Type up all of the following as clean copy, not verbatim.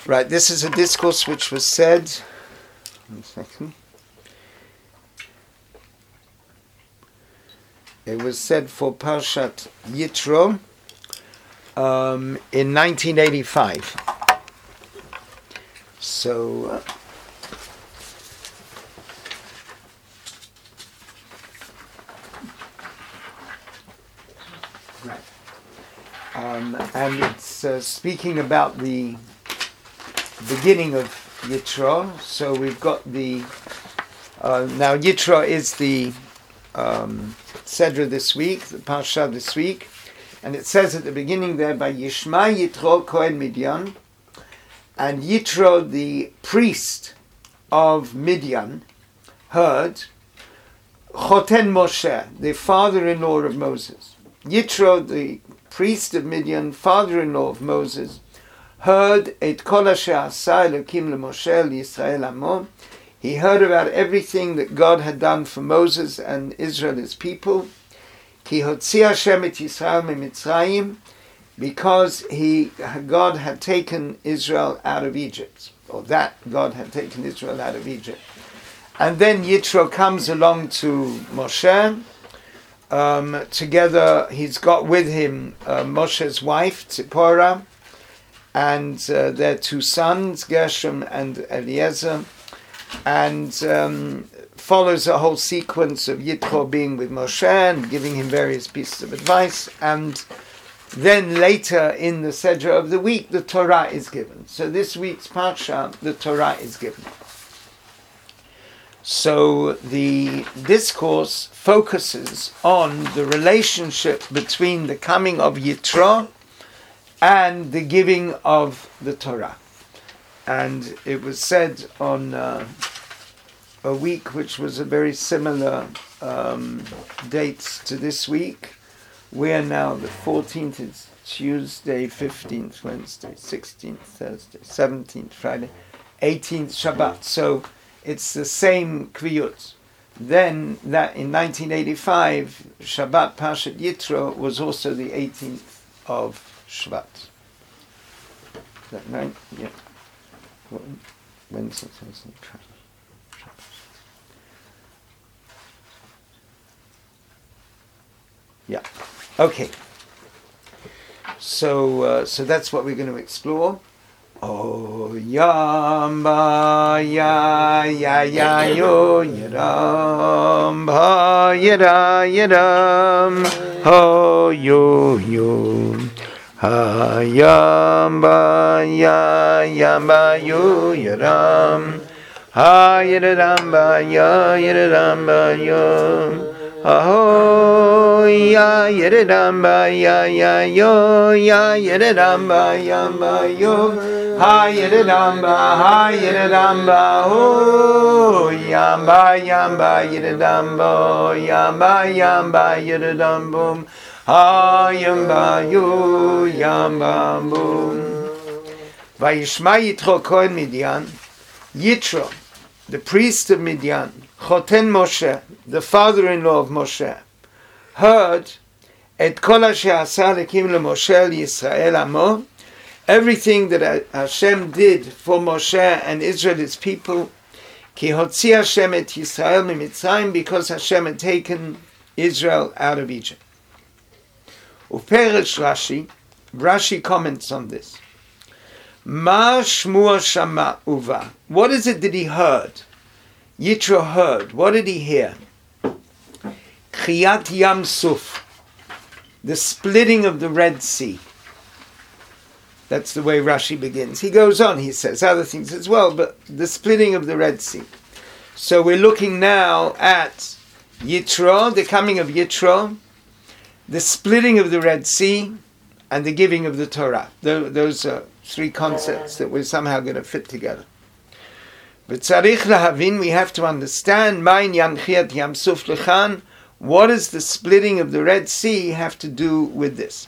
Right, this is a discourse which was said, 1 second. It was said for Parshat Yitro in 1985. So, right. And it's speaking about the beginning of Yitro. So we've got the now Yitro is the Sedra this week, the Parsha this week, and it says at the beginning there, by Yishma Yitro Kohen Midian, and Yitro the priest of Midian heard Choten Moshe, the father-in-law of Moses. Yitro the priest of Midian, father-in-law of Moses, heard et kol asher asa Elokim leMoshe Yisrael amo. He heard about everything that God had done for Moses and Israel, his people. Ki hotzi Hashem et Yisrael miMitzrayim, because God had taken Israel out of Egypt, or that God had taken Israel out of Egypt. And then Yitro comes along to Moshe. Together, he's got with him Moshe's wife, Tzipporah, and their two sons, Gershom and Eliezer, and follows a whole sequence of Yitro being with Moshe and giving him various pieces of advice, and then later in the Sedra of the week, the Torah is given. So this week's Parsha, the Torah is given. So the discourse focuses on the relationship between the coming of Yitro and the giving of the Torah. And it was said on a week which was a very similar date to this week. We are now the 14th, it's Tuesday, 15th, Wednesday, 16th, Thursday, 17th, Friday, 18th, Shabbat. So it's the same Kviyut. Then that in 1985, Shabbat Parshat Yitro was also the 18th of Shvat. Is that right? Yeah. Wednesday, Thursday, Friday, Shabbat. Yeah. Okay. So that's what we're going to explore. Oh yamba ya ya ya yo yadam ha yada yadam ho yo yo ha yamba ya yamba yo yadam ha yadam ba ya yadam ba yo Aho ya yeredamba ya ya yo ya yeredamba yamba yo ha yeredamba ho yamba yamba yeredamba yamba yeredambum ha yamba yo yamba bum. Vayishma Yitro Kohen Midian, Yitro, the priest of Midian, Choten Moshe, the father-in-law of Moshe, heard et kol asher asa Elokim leMoshe Yisrael amo, everything that Hashem did for Moshe and Israel, his people, ki hotzi Hashem et Yisrael miMitzrayim, because Hashem had taken Israel out of Egypt. Uperesh Rashi comments on this. Ma shmua shama uva. What is it that he heard? Yitro heard. What did he hear? Kriyat Yam Suf, the splitting of the Red Sea. That's the way Rashi begins. He goes on, he says other things as well, but the splitting of the Red Sea. So we're looking now at Yitro, the coming of Yitro, the splitting of the Red Sea, and the giving of the Torah. Those are three concepts that we're somehow going to fit together. But tzarich lahavin, we have to understand, ma'in yanchiat Yam Suf lechan, what does the splitting of the Red Sea have to do with this?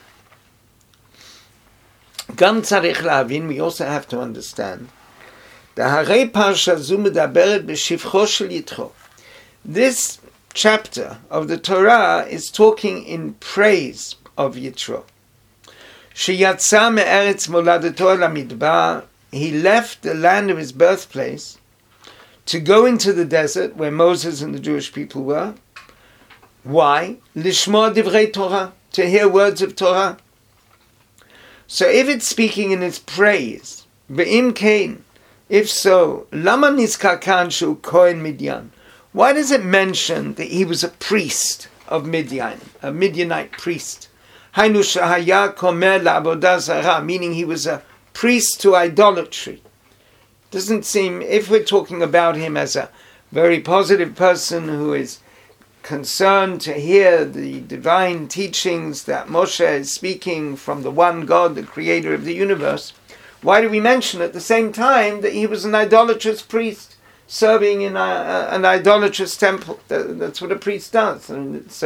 Gam tzarich lahavin, we also have to understand, daharei parsha zu medaberet b'shivcho shel Yitro. This chapter of the Torah is talking in praise of Yitro. Sheyatza me'eretz moladato lamidbar, he left the land of his birthplace to go into the desert where Moses and the Jewish people were. Why? Lishma divrei Torah, to hear words of Torah. So if it's speaking in its praise, ve'im kein, if so, lama nizkar kan shu kohen Midian? Why does it mention that he was a priest of Midian, a Midianite priest? Hainu shahaya komer la'avodah zarah, meaning he was a priest to idolatry. Doesn't seem, if we're talking about him as a very positive person who is concerned to hear the divine teachings that Moshe is speaking from the one God, the creator of the universe, why do we mention at the same time that he was an idolatrous priest serving in an idolatrous temple? That's what a priest does. I mean, it's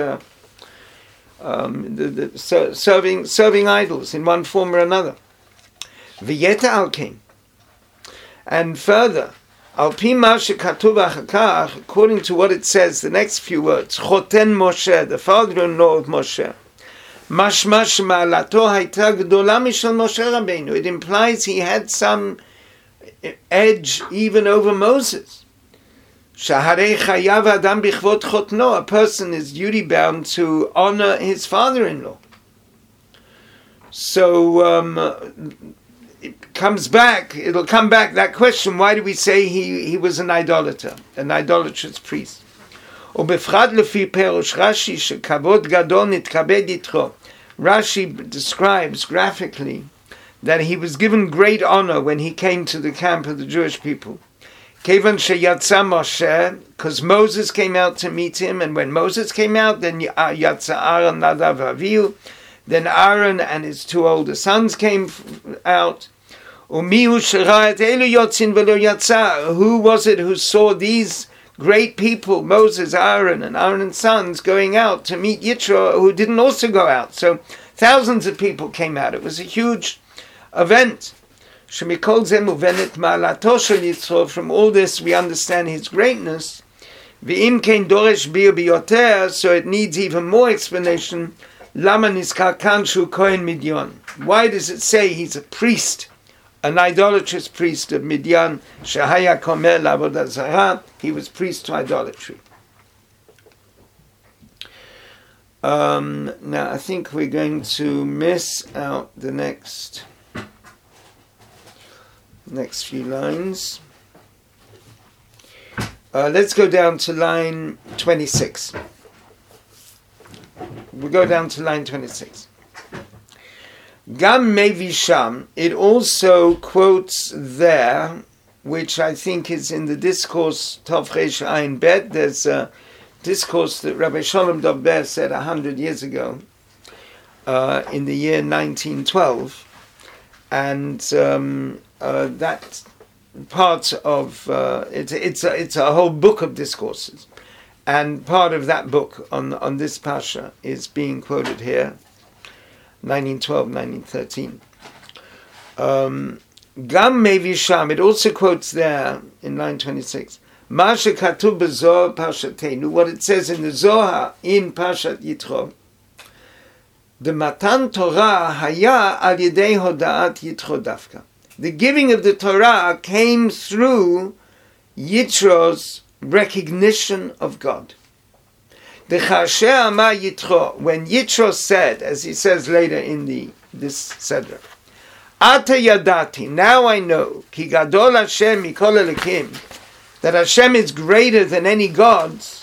serving idols in one form or another. V'yeta al-kin. And further, according to what it says, the next few words, Choten Moshe, the father-in-law of Moshe, Mashmash ma'alato hayta gdola mishel Moshe Rabbeinu. It implies he had some edge even over Moses. Shaharei chayav adam bichvot chotno. A person is duty bound to honor his father-in-law. So it'll come back, that question, why do we say he was an idolater, an idolatrous priest? ובפרט לפי פירוש רש"י שכבוד גדול נתכבד יתרו. Rashi describes graphically that he was given great honor when he came to the camp of the Jewish people. Kevan sheyatza Moshe, because Moses came out to meet him, and when Moses came out, then yatza Aaron Nadav Avihu, then Aaron and his two older sons came out. Who was it who saw these great people, Moses, Aaron, and Aaron's sons, going out to meet Yitro, who didn't also go out? So thousands of people came out. It was a huge event. From all this we understand his greatness. So it needs even more explanation. Why does it say he's a priest, an idolatrous priest of Midian? Shahaya komer la'avodah zarah. He was priest to idolatry. Now I think we're going to miss out the next few lines. Let's go down to line 26. We'll go down to line 26. Gam Mevisham, it also quotes there, which I think is in the discourse Tov Resh Ayin Bet. There's a discourse that Rabbi Shalom Dov Ber said 100 years ago, in the year 1912, and that part of it's a whole book of discourses, and part of that book on this Pasha is being quoted here, 1912, 1913. Gam Mevisham, it also quotes there in line 26. Masha Katuv B'Zohar Pashatenu, what it says in the Zohar in Pashat Yitro. The Matan Torah haya al yedei hodaat Yitro dafka. The giving of the Torah came through Yitro's recognition of God. The Chasher Amar Yitro, when Yitro said, as he says later in this Sedra, Ata Yadati, now I know, Ki Gadol Hashem Mikol Elokim, that Hashem is greater than any gods.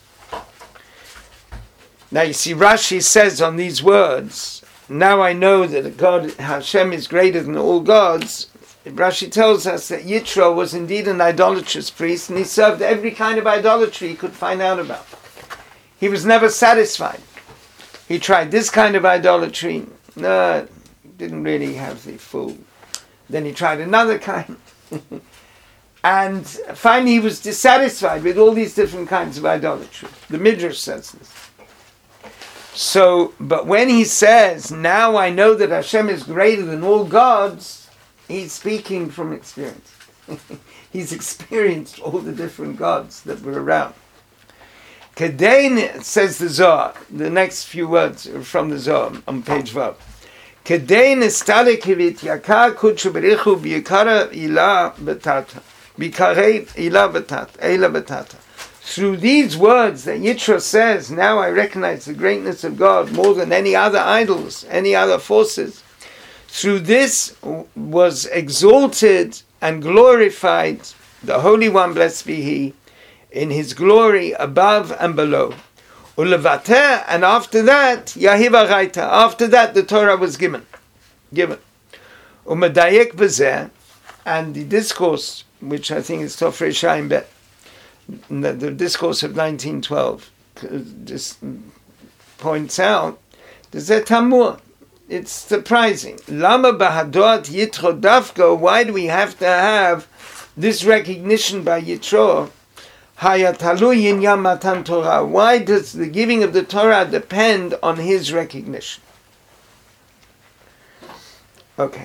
Now you see, Rashi says on these words, now I know that God, Hashem is greater than all gods. Rashi tells us that Yitro was indeed an idolatrous priest, and he served every kind of idolatry he could find out about. He was never satisfied. He tried this kind of idolatry. No, didn't really have the full. Then he tried another kind. And finally he was dissatisfied with all these different kinds of idolatry. The Midrash says this. So, but when he says, now I know that Hashem is greater than all gods, he's speaking from experience. He's experienced all the different gods that were around. Kedein, says the Zohar, the next few words are from the Zohar on page Vav. כדי נסתלק ויתייקר קודשו בריחו ביקרה אילה בתתה. ביקרי אילה בתתה. Through these words that Yitro says, now I recognize the greatness of God more than any other idols, any other forces. Through this was exalted and glorified the Holy One, blessed be He, in His glory above and below. Ulevateh, and after that, Yahiva Raita, after that the Torah was given. Umedayek b'zeh, and the discourse, which I think is Tofrei Shaim Bet, the discourse of 1912, just points out, Zeh Tamur, it's surprising. Lama b'hadot Yitro dafka, why do we have to have this recognition by Yitro? Hayatalu yinyam matan Torah. Why does the giving of the Torah depend on his recognition? Okay.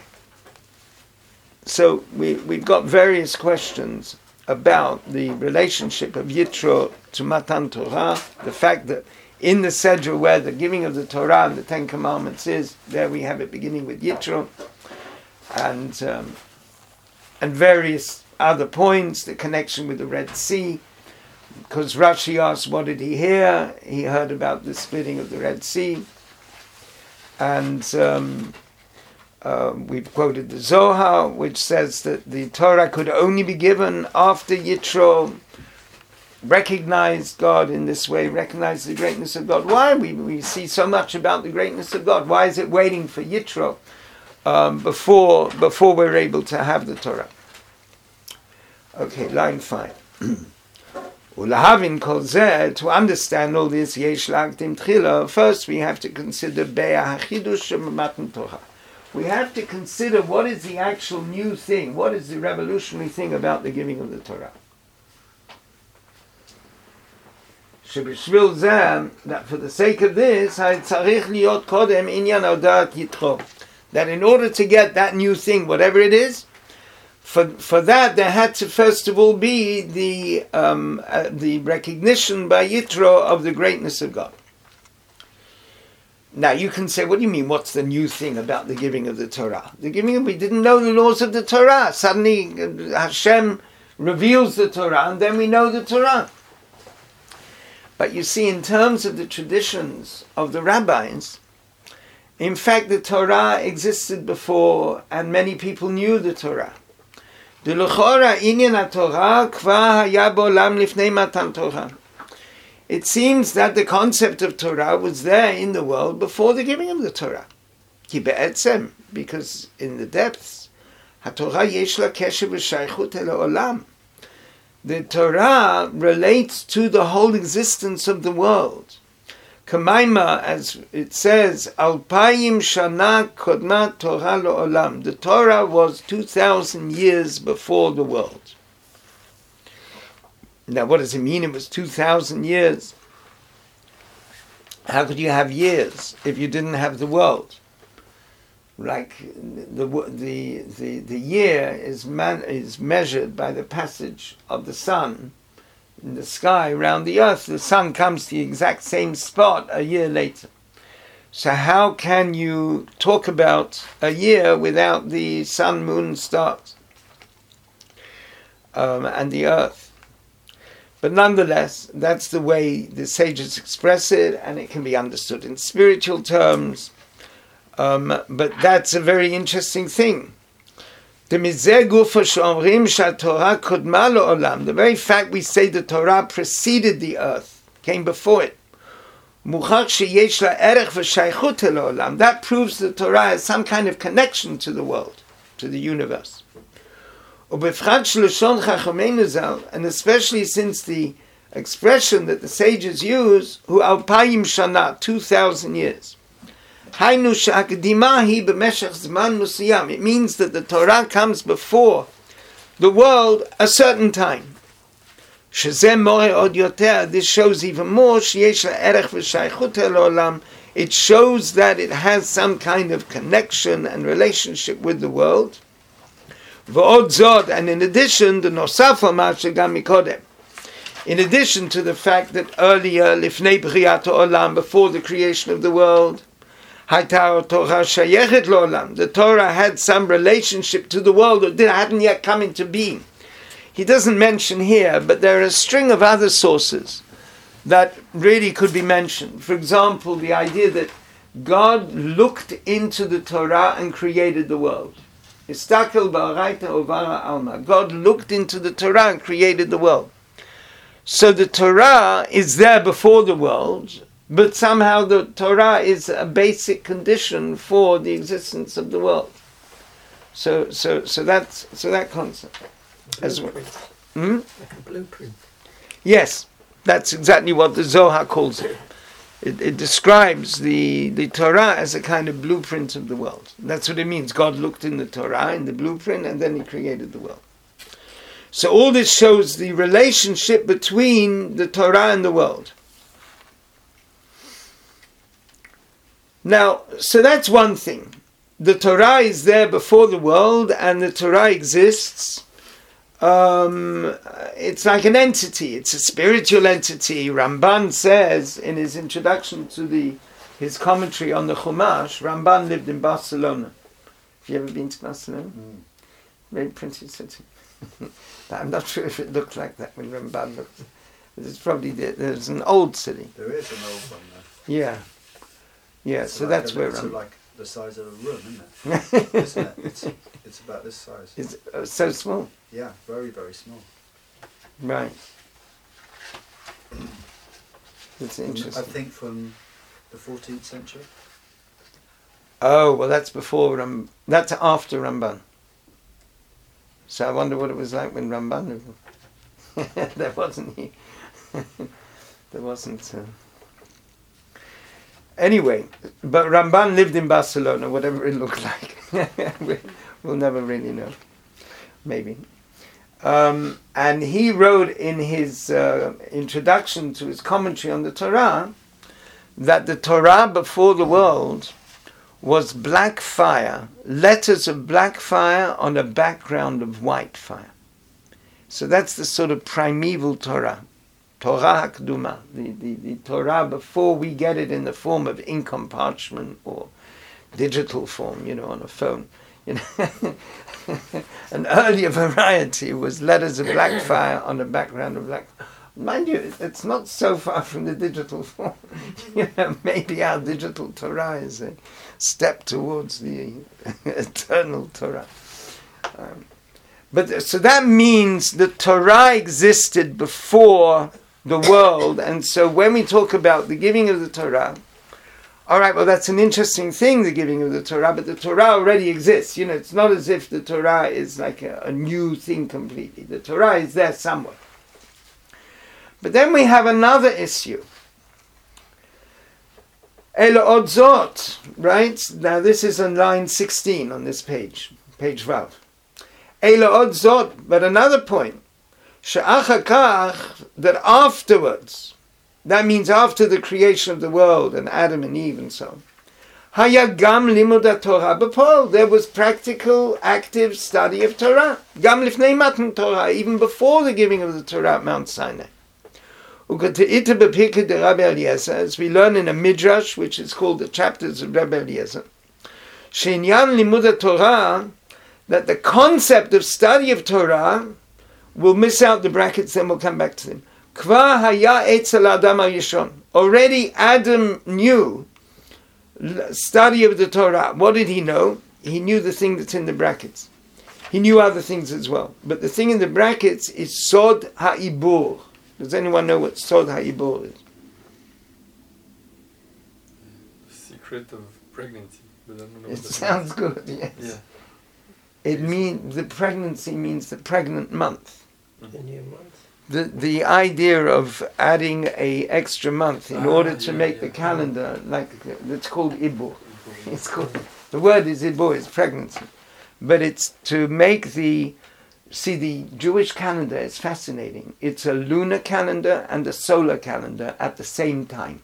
So we've got various questions about the relationship of Yitro to Matan Torah, the fact that in the Sedra where the giving of the Torah and the Ten Commandments is, there we have it beginning with Yitro, and various other points, the connection with the Red Sea, because Rashi asked, what did he hear? He heard about the splitting of the Red Sea, and we've quoted the Zohar, which says that the Torah could only be given after Yitro recognized God in this way, recognized the greatness of God. Why? We see so much about the greatness of God. Why is it waiting for Yitro before we're able to have the Torah? Okay, line 5. Ulahavin kol zeh, to understand all this, yesh lagdim tchila, first we have to consider be'ah hachidush matan Torah. We have to consider what is the actual new thing, what is the revolutionary thing about the giving of the Torah. Shebishvil zeh, that for the sake of this, tzarich liot kodem inyan odat Yitro, that in order to get that new thing, whatever it is, for that there had to first of all be the recognition by Yitro of the greatness of God. Now you can say, what do you mean, what's the new thing about the giving of the Torah? We didn't know the laws of the Torah. Suddenly Hashem reveals the Torah and then we know the Torah. But you see, in terms of the traditions of the rabbis, in fact the Torah existed before and many people knew the Torah. It seems that the concept of Torah was there in the world before the giving of the Torah. Because in the depths, the Torah relates to the whole existence of the world. Kamaima, as it says, Alpayim Shana Kodma Torah Lo'olam. The Torah was 2,000 years before the world. Now, what does it mean? It was 2,000 years. How could you have years if you didn't have the world? Like the year is measured by the passage of the sun in the sky around the earth. The sun comes to the exact same spot a year later. So how can you talk about a year without the sun, moon, stars, and the earth? But nonetheless, that's the way the sages express it, and it can be understood in spiritual terms. But that's a very interesting thing. The very fact we say the Torah preceded the earth, came before it, that proves the Torah has some kind of connection to the world, to the universe. And especially since the expression that the sages use, hu alpayim shana, 2,000 years. It means that the Torah comes before the world a certain time. This shows even more. It shows that it has some kind of connection and relationship with the world. And in addition, the in addition to the fact that earlier, before the creation of the world, The Torah had some relationship to the world that hadn't yet come into being. He doesn't mention here, but there are a string of other sources that really could be mentioned. For example, the idea that God looked into the Torah and created the world. God looked into the Torah and created the world. So the Torah is there before the world, but somehow the Torah is a basic condition for the existence of the world. So that concept. As well. Like a blueprint. Yes, that's exactly what the Zohar calls it. It describes the Torah as a kind of blueprint of the world. That's what it means. God looked in the Torah, in the blueprint, and then he created the world. So all this shows the relationship between the Torah and the world. Now, so that's one thing. The Torah is there before the world, and the Torah exists. It's like an entity. It's a spiritual entity. Ramban says in his introduction to his commentary on the Chumash, Ramban lived in Barcelona. Have you ever been to Barcelona? Very pretty city. I'm not sure if it looked like that when Ramban looked. It's probably there's an old city. There is an old one there. Yeah. Yeah, so that's where Ramban. Like the size of a room, isn't it? Isn't it? It's about this size. It's so small. Yeah, very, very small. Right. It's interesting. I think from the 14th century. Oh, well, that's before that's after Ramban. So I wonder what it was like when Ramban lived. There wasn't he. There wasn't. Anyway, but Ramban lived in Barcelona, whatever it looked like. We'll never really know. Maybe. And he wrote in his introduction to his commentary on the Torah that the Torah before the world was black fire, letters of black fire on a background of white fire. So that's the sort of primeval Torah. Torah HaKduma, the Torah before we get it in the form of ink on parchment or digital form, on a phone. An earlier variety was letters of black fire on a background of black. Mind you, it's not so far from the digital form. Maybe our digital Torah is a step towards the eternal Torah. But so that means the Torah existed before the world, and so when we talk about the giving of the Torah, all right, well, that's an interesting thing, the giving of the Torah, but the Torah already exists. It's not as if the Torah is like a new thing completely. The Torah is there somewhere. But then we have another issue. Elo od zot, right? Now this is on line 16 on this page Vav. Elo od zot, but another point. She'achar kach, that afterwards, that means after the creation of the world and Adam and Eve and so on. Haya gam limud haTorah b'pol. There was practical, active study of Torah. Gam lifnei matan Torah, even before the giving of the Torah at Mount Sinai. U'kate'ita b'pirkei de Rabbi Eliezer, as we learn in a midrash, which is called the chapters of Rabbi Eliezer. She'inyan limud haTorah, that the concept of study of Torah, we'll miss out the brackets, then we'll come back to them. Kvar haya etzel Adam HaRishon. Already Adam knew study of the Torah. What did he know? He knew the thing that's in the brackets. He knew other things as well. But the thing in the brackets is Sod HaIbur. Does anyone know what Sod HaIbur is? The secret of pregnancy. But I don't know It sounds good, yes. Yeah. It means, the pregnancy means the pregnant month. The new month. The idea of adding a extra month in order to make the calendar, like it's called Ibur. It's called, the word is Ibur, it's pregnancy. But it's to make the Jewish calendar is fascinating. It's a lunar calendar and a solar calendar at the same time.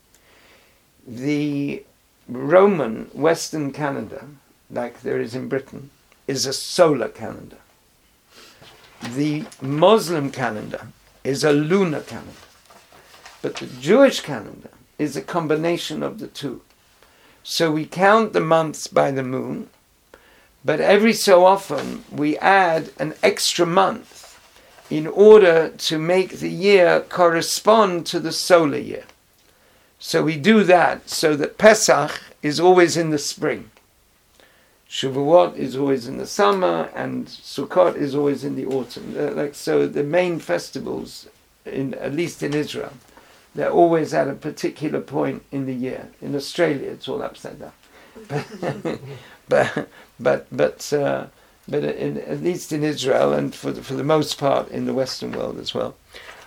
The Roman Western calendar, like there is in Britain, is a solar calendar. The Muslim calendar is a lunar calendar. But the Jewish calendar is a combination of the two. So we count the months by the moon, but every so often we add an extra month in order to make the year correspond to the solar year. So we do that so that Pesach is always in the spring. Shavuot is always in the summer, and Sukkot is always in the autumn. So the main festivals, at least in Israel, they're always at a particular point in the year. In Australia, it's all upside down. but at least in Israel, and for the most part in the Western world as well,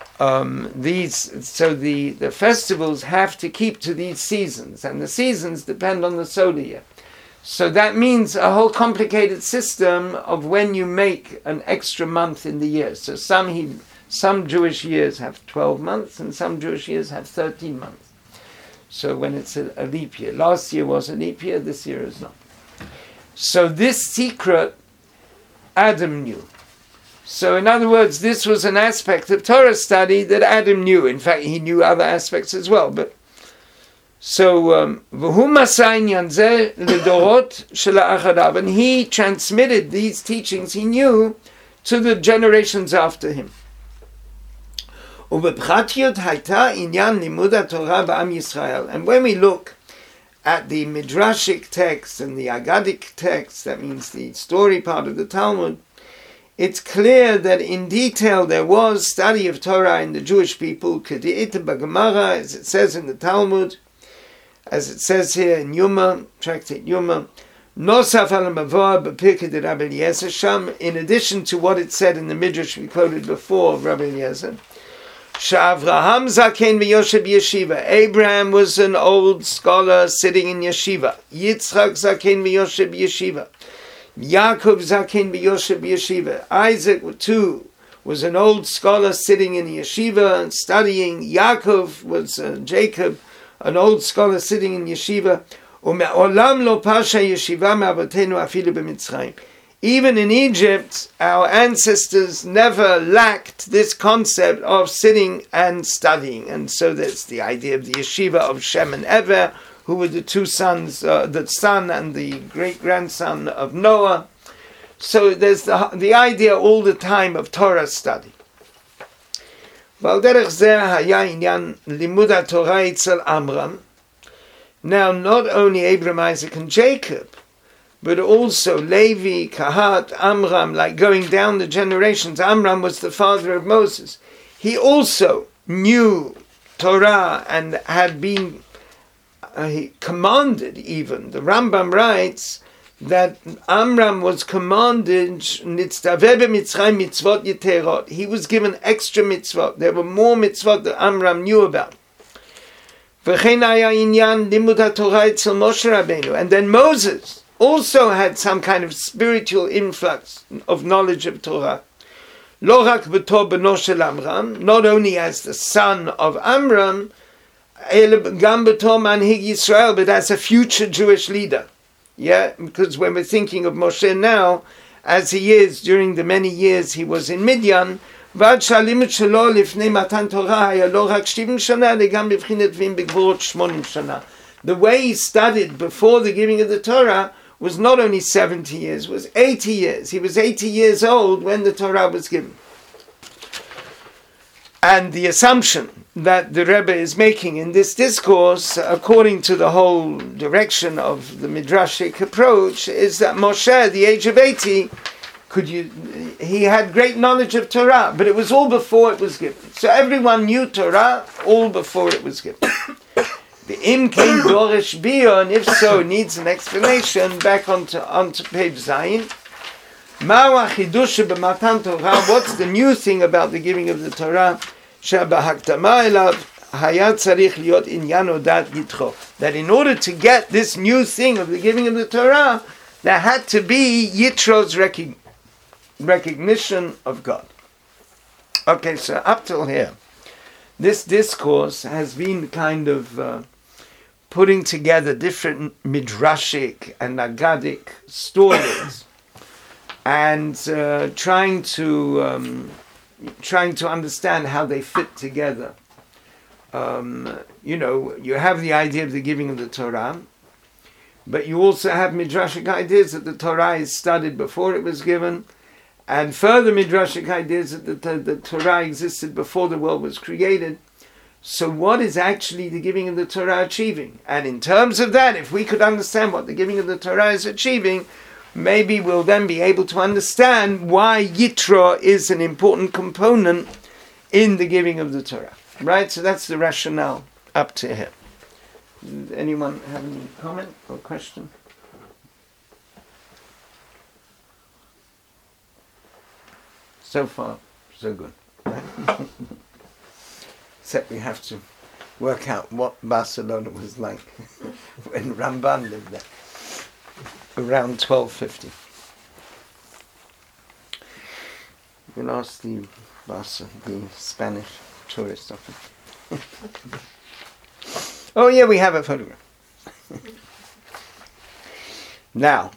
the festivals have to keep to these seasons, and the seasons depend on the solar year. So that means a whole complicated system of when you make an extra month in the year. So some Jewish years have 12 months, and some Jewish years have 13 months. So when it's a leap year, last year was a leap year, this year is not. So this secret Adam knew. So in other words, this was an aspect of Torah study that Adam knew. In fact, he knew other aspects as well. But so, and he transmitted these teachings he knew to the generations after him. And when we look at the Midrashic text and the Agadic text, that means the story part of the Talmud, it's clear that in detail there was study of Torah in the Jewish people, Kedi'ita B'Gemara, as it says in the Talmud, as it says here in Yuma, Tractate Yuma, Nosaf al Mavor b'Pirkei de Rabbi Eliezer Sham, in addition to what it said in the Midrash we quoted before of Rabbi Eliezer, Sha'avraham zaken v'yoshev yeshiva. Abraham was an old scholar sitting in yeshiva. Yitzchak zaken v'yoshev yeshiva. Yaakov zaken v'yoshev yeshiva. Isaac too was an old scholar sitting in yeshiva and studying. Yaakov was Jacob, an old scholar sitting in yeshiva. U'me'olam lo pasha yeshiva me'avotenu afilu b'Mitzrayim. Even in Egypt, our ancestors never lacked this concept of sitting and studying. And so that's the idea of the yeshiva of Shem and Ever, who were the two sons, the son and the great-grandson of Noah. So there's the idea all the time of Torah study. Now, not only Abraham, Isaac, and Jacob, but also Levi, Kahat, Amram, like going down the generations. Amram was the father of Moses. He also knew Torah and had been commanded even. The Rambam writes that Amram was commanded, mitzvot yeterot. He was given extra mitzvot. There were more mitzvot that Amram knew about. And then Moses also had some kind of spiritual influx of knowledge of Torah. Lo rak b'tor beno shel Amram, not only as the son of Amram, gam b'tor manhig Yisrael, but as a future Jewish leader. Yeah, because when we're thinking of Moshe now, as he is during the many years he was in Midian, ועד שהלימוד שלו לפני מתן תורה היה לא רק 70 שנה, אלא גם בבחינת דברים בגבורות 80 שנה. The way he studied before the giving of the Torah was not only 70 years, was 80 years. He was 80 years old when the Torah was given. And the assumption that the Rebbe is making in this discourse, according to the whole direction of the Midrashic approach, is that Moshe, at the age of 80, he had great knowledge of Torah, but it was all before it was given. So everyone knew Torah all before it was given. The Im Kein Dorish Bio, and if so, needs an explanation. Back onto page Zayin. Ma'u Chidush b'Matan Torah. What's the new thing about the giving of the Torah? Shebahakdama elav hayat tzarich liot inyan odat yitro. That in order to get this new thing of the giving of the Torah, there had to be Yitro's recognition of God. Okay, so up till here, this discourse has been kind of putting together different midrashic and agadic stories and trying to understand how they fit together. You have the idea of the giving of the Torah, But you also have midrashic ideas that the Torah is studied before it was given, and further midrashic ideas that the Torah existed before the world was created. So what is actually the giving of the Torah achieving? And in terms of that, if we could understand what the giving of the Torah is achieving, maybe we'll then be able to understand why Yitro is an important component in the giving of the Torah. Right? So that's the rationale up to here. Anyone have any comment or question? So far, so good. Except we have to work out what Barcelona was like when Ramban lived there, around 1250. We'll ask the Spanish tourist office. Oh yeah, we have a photograph. Now,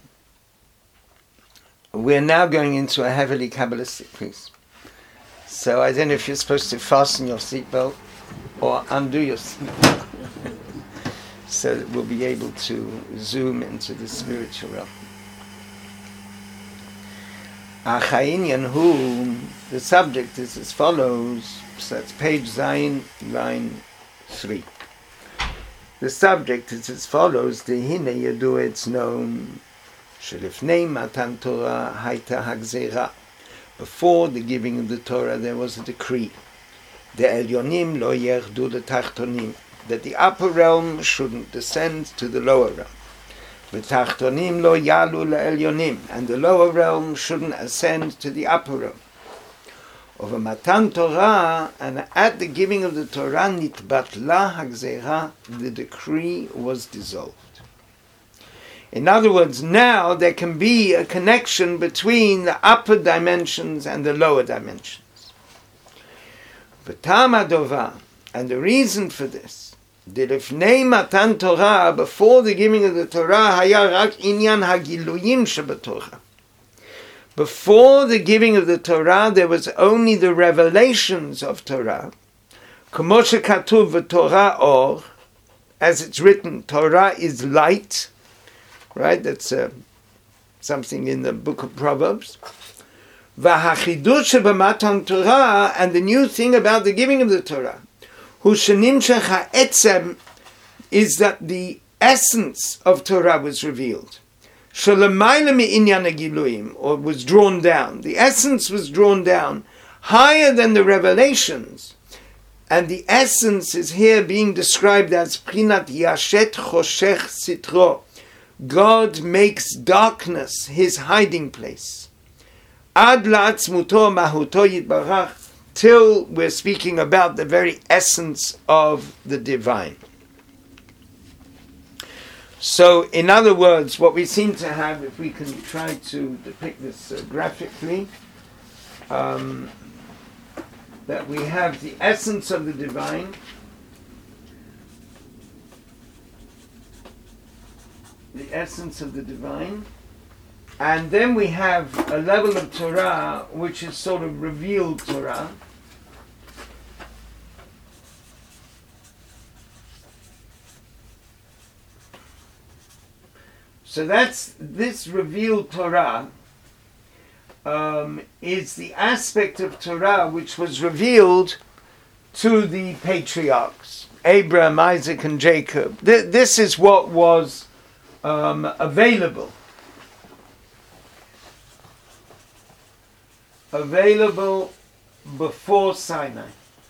we're now going into a heavily Kabbalistic piece. So I don't know if you're supposed to fasten your seatbelt or undo your seatbelt so that we'll be able to zoom into the spiritual realm. Achayinyan Hu, the subject is as follows. So that's page Zayin, line 3. The subject is as follows. Dehine Yadu, it's known. Shelifnei Matan Torah Haita Hagzera. Before the giving of the Torah, there was a decree. The Elyonim lo yerdu letachtonim, that the upper realm shouldn't descend to the lower realm. V'tachtonim lo yalu le'elyonim, and the lower realm shouldn't ascend to the upper realm. Over Matan Torah, and at the giving of the Torah, nitbatla hagzera, the decree was dissolved. In other words, now there can be a connection between the upper dimensions and the lower dimensions. V'tam adova, and the reason for this, delifnei matan Torah, before the giving of the Torah, haya rak inyan hagiluyim shebatorah. Before the giving of the Torah, there was only the revelations of Torah. K'mo shekatuv v'Torah or, as it's written, Torah is light. Right, that's something in the book of Proverbs. V'hachidush b'matan Torah, and the new thing about the giving of the Torah, hu shenimshach ha'etzem, is that the essence of Torah was revealed. Shalamayla mi'inyan ha'giluim, or was drawn down. The essence was drawn down higher than the revelations, and the essence is here being described as prinat yashet choshech sitro. God makes darkness his hiding place. Ad la'atzmuto mahuto yitbarach, till we're speaking about the very essence of the divine. So, in other words, what we seem to have, if we can try to depict this graphically, that we have the essence of the divine, and then we have a level of Torah which is sort of revealed Torah. So that's this revealed Torah is the aspect of Torah which was revealed to the patriarchs, Abraham, Isaac, and Jacob. This is what was available before Sinai.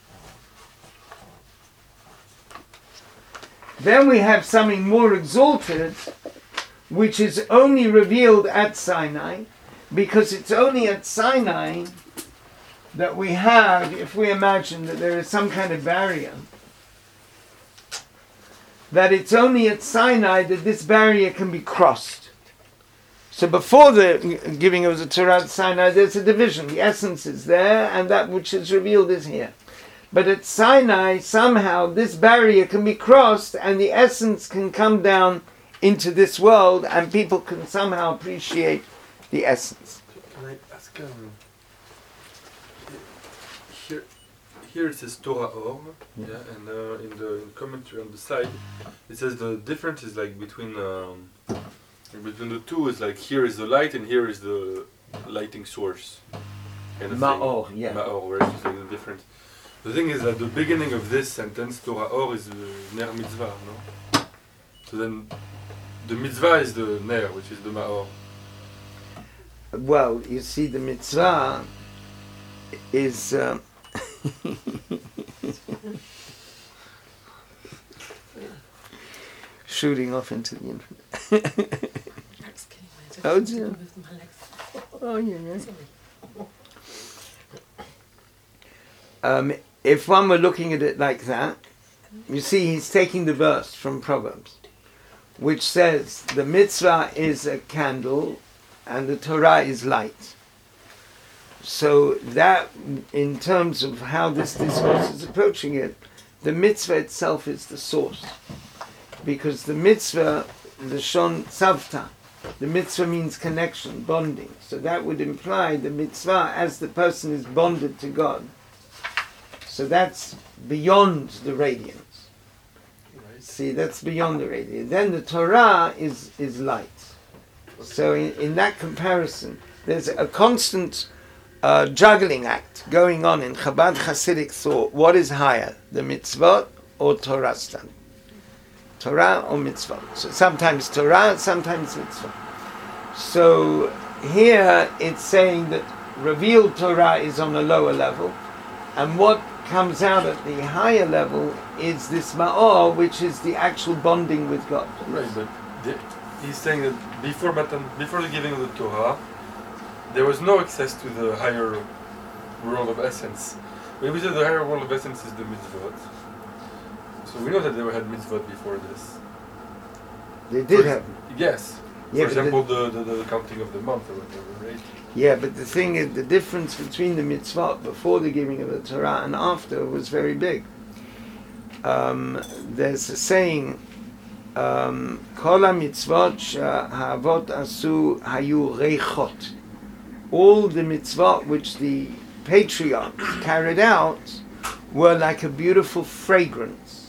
Then we have something more exalted, which is only revealed at Sinai, because it's only at Sinai that we have, if we imagine that there is some kind of barrier, that it's only at Sinai that this barrier can be crossed. So before the giving of the Torah at Sinai, there's a division. The essence is there, and that which is revealed is here. But at Sinai, somehow, this barrier can be crossed, and the essence can come down into this world, and people can somehow appreciate the essence. Can I ask, here it says Torah Or, yeah, and in the commentary on the side, it says the difference is like between the two is like here is the light and here is the lighting source. Kind of Ma'or, thing. yeah. Ma'or, where it's like the difference. The thing is that the beginning of this sentence, Torah Or, is Ner Mitzvah, no? So then, the Mitzvah is the Ner, which is the Ma'or. Well, you see, the mitzvah is shooting off into the infinite. Oh, dear. Oh, yeah. If one were looking at it like that, you see, he's taking the verse from Proverbs, which says the mitzvah is a candle and the Torah is light. So that, in terms of how this discourse is approaching it, the mitzvah itself is the source. Because the mitzvah, the shon tzavta, the mitzvah means connection, bonding. So that would imply the mitzvah as the person is bonded to God. So that's beyond the radiance. Right. See, that's beyond the radiance. Then the Torah is light. So in that comparison, there's a constant juggling act going on in Chabad Hasidic thought. What is higher, the mitzvot or Torah stand? Torah or mitzvot? So sometimes Torah, sometimes mitzvot. So here it's saying that revealed Torah is on a lower level, and what comes out at the higher level is this ma'or, which is the actual bonding with God. Right, but he's saying that before the giving of the Torah, there was no access to the higher world of essence. When we say the higher world of essence is the mitzvot, so we know that they had mitzvot before this. They did have. Yes. Yeah, For example, the counting of the month or whatever, right? Yeah, but the thing is, the difference between the mitzvot before the giving of the Torah and after was very big. There's a saying, Kol ha-mitzvot ha'avot asu hayu reichot. All the mitzvot which the patriarchs carried out were like a beautiful fragrance.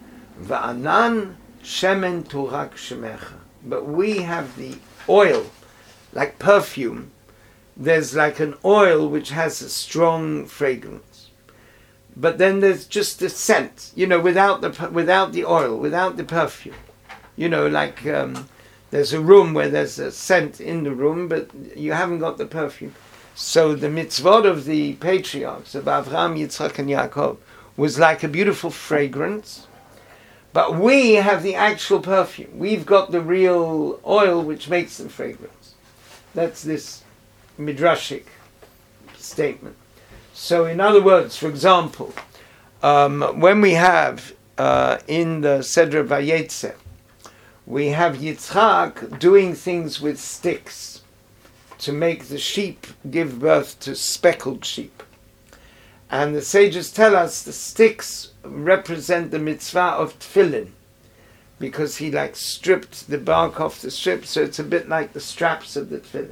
Va'anan shemen turak shemecha. But we have the oil, like perfume. There's like an oil which has a strong fragrance. But then there's just the scent, without the oil, without the perfume. Like there's a room where there's a scent in the room, but you haven't got the perfume. So the mitzvot of the patriarchs, of Avraham, Yitzchak and Yaakov, was like a beautiful fragrance. But we have the actual perfume. We've got the real oil which makes the fragrance. That's this midrashic statement. So in other words, for example, when we have in the Seder Vayetze, we have Yitzchak doing things with sticks to make the sheep give birth to speckled sheep. And the sages tell us the sticks represent the mitzvah of tefillin, because he stripped the bark off the strip, so it's a bit like the straps of the tefillin.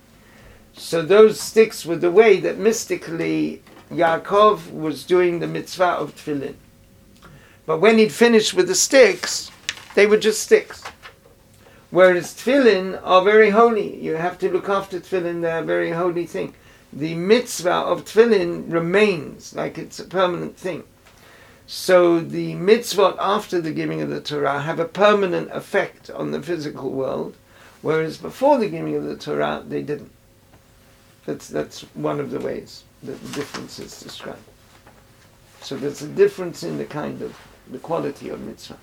So those sticks were the way that mystically Yaakov was doing the mitzvah of tefillin. But when he'd finished with the sticks, they were just sticks. Whereas tefillin are very holy. You have to look after tefillin, they're a very holy thing. The mitzvah of tefillin remains, like it's a permanent thing. So the mitzvot after the giving of the Torah have a permanent effect on the physical world, whereas before the giving of the Torah, they didn't. That's one of the ways that the difference is described. So there's a difference in the quality of mitzvah.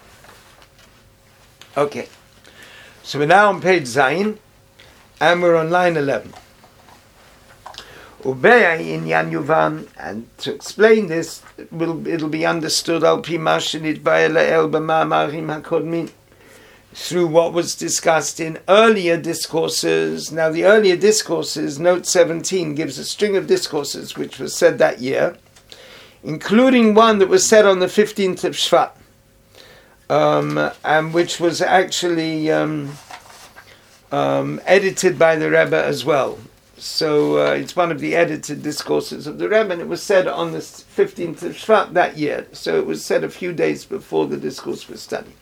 Okay. So we're now on page Zayin, and we're on line 11. And to explain this, it'll be understood through what was discussed in earlier discourses. Now the earlier discourses, note 17, gives a string of discourses which was said that year, including one that was said on the 15th of Shvat, and which was actually edited by the Rebbe as well. So it's one of the edited discourses of the Rebbe, and it was said on the 15th of Shvat that year. So it was said a few days before the discourse was studied.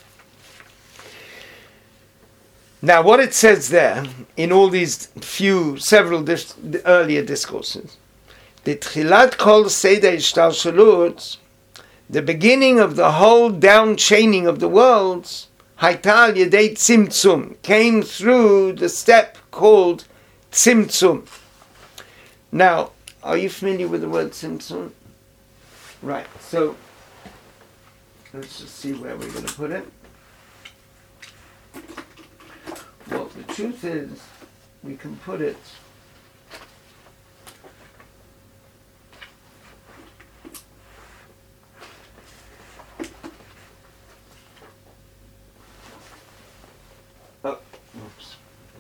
Now, what it says there, in all these several earlier discourses, the Tchilat Kol Seder Ishtalshalut, the beginning of the whole down-chaining of the worlds, Hayta al Yedei Tzimtzum, came through the step called Tzimtzum. Now, are you familiar with the word Tzimtzum? Right, so let's just see where we're going to put it. Well, the truth is, we can put it oops.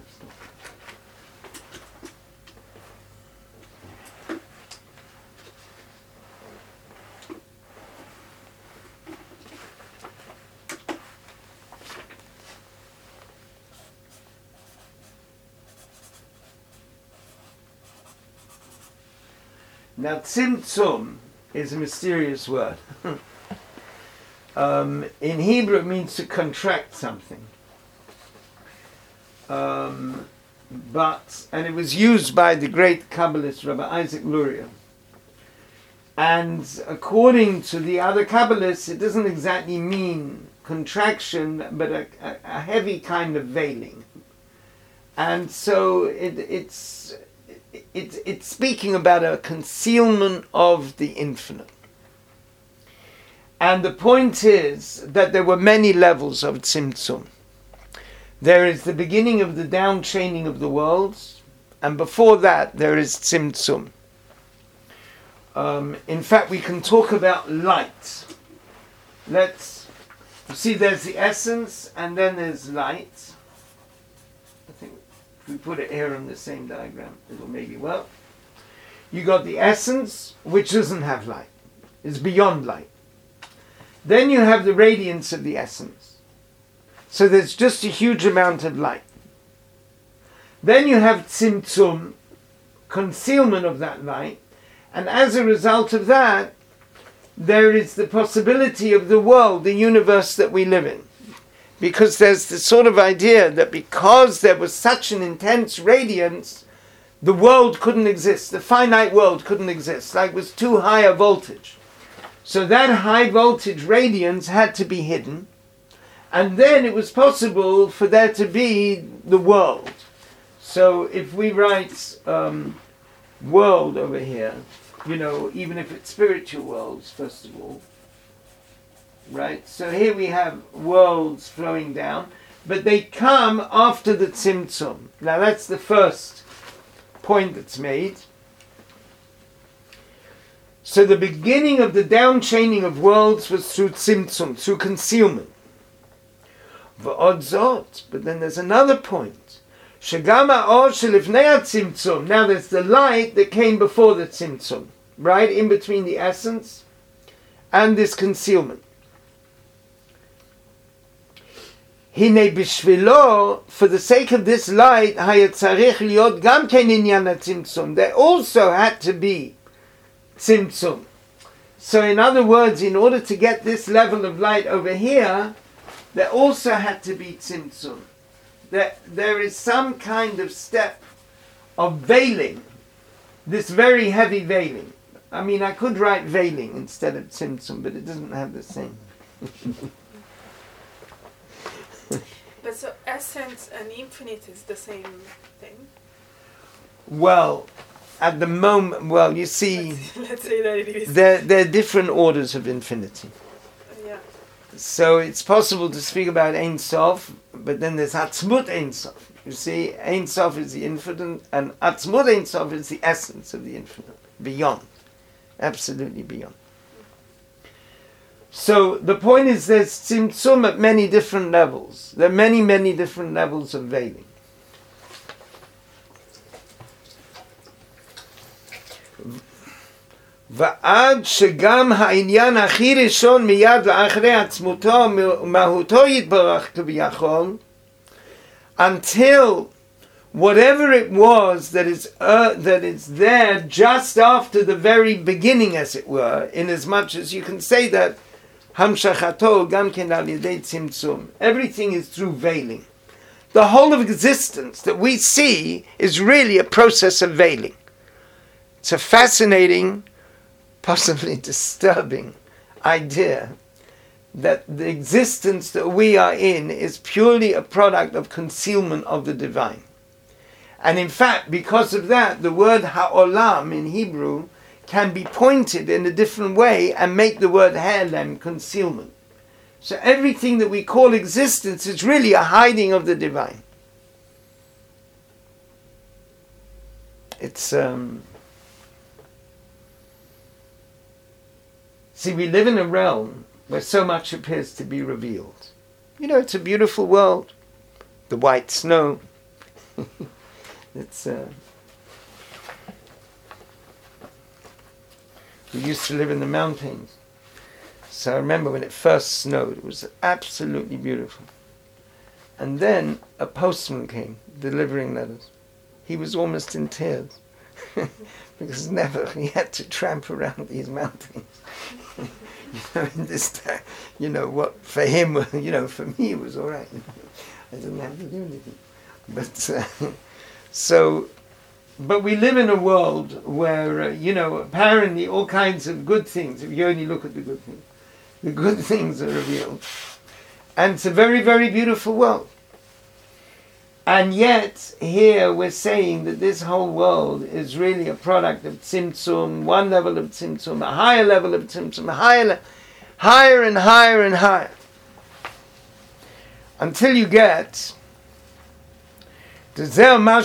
Now, tzimtzum is a mysterious word. In Hebrew, it means to contract something. And it was used by the great Kabbalist Rabbi Isaac Luria. And according to the other Kabbalists, it doesn't exactly mean contraction, but a heavy kind of veiling. And so it's speaking about a concealment of the infinite. And the point is that there were many levels of Tzimtzum. There is the beginning of the down-chaining of the worlds, and before that there is Tzimtzum. In fact, we can talk about light. See, there's the essence, and then there's light. I think if we put it here on the same diagram, it'll maybe work. You got the essence, which doesn't have light. It's beyond light. Then you have the radiance of the essence. So there's just a huge amount of light. Then you have tzimtzum, concealment of that light. And as a result of that, there is the possibility of the world, the universe that we live in. Because there's the sort of idea that because there was such an intense radiance, the world couldn't exist, the finite world couldn't exist, like it was too high a voltage. So that high voltage radiance had to be hidden, and then it was possible for there to be the world. So if we write world over here, even if it's spiritual worlds, first of all, right? So here we have worlds flowing down, but they come after the tzimtzum. Now that's the first point that's made. So the beginning of the down-chaining of worlds was through tzimtzum, through concealment. V'odzot, but then there's another point. Shegam ha'or shelifnei ha'tzimtzum. Now there's the light that came before the tzimtzum, right in between the essence and this concealment. Hine bishvilo, for the sake of this light, hayatzarich liot gam ken inyan ha'tzimtzum. There also had to be tzimtzum. So in other words, in order to get this level of light over here, there also had to be tzimtzum. There is some kind of step of veiling, this very heavy veiling. I mean, I could write veiling instead of tzimtzum, but it doesn't have the same. But so essence and infinite is the same thing? Well, at the moment, you see, Let's say that it is. there are different orders of infinity. Yeah. So it's possible to speak about Ein Sof, but then there's Atzmut Ein Sof. You see, Ein Sof is the infinite, and Atzmut Ein Sof is the essence of the infinite, beyond, absolutely beyond. So the point is there's tzimtzum at many different levels. There are many, many different levels of veiling. ועד שגם העניין הכי ראשון מיד לאחרי עצמותו ומהותו יתברך כביכול, until whatever it was that is there just after the very beginning, as it were, in as much as you can say that Hamshachato gam ken al yedei tzimtzum. Everything is through veiling. The whole of existence that we see is really a process of veiling. It's a fascinating, possibly disturbing idea that the existence that we are in is purely a product of concealment of the divine. And in fact, because of that, the word ha'olam in Hebrew can be pointed in a different way and make the word ha'elem, concealment. So everything that we call existence is really a hiding of the divine. It's see, we live in a realm where so much appears to be revealed. You know, it's a beautiful world. The white snow. It's we used to live in the mountains. So I remember when it first snowed, it was absolutely beautiful. And then a postman came delivering letters. He was almost in tears because never he had to tramp around these mountains. In this time, what for him, for me it was all right. I didn't have to do anything. But we live in a world where, apparently all kinds of good things, if you only look at the good things are revealed. And it's a very, very beautiful world. And yet, here we're saying that this whole world is really a product of Tzimtzum, one level of Tzimtzum, a higher level of Tzimtzum, higher and higher and higher. Until you get this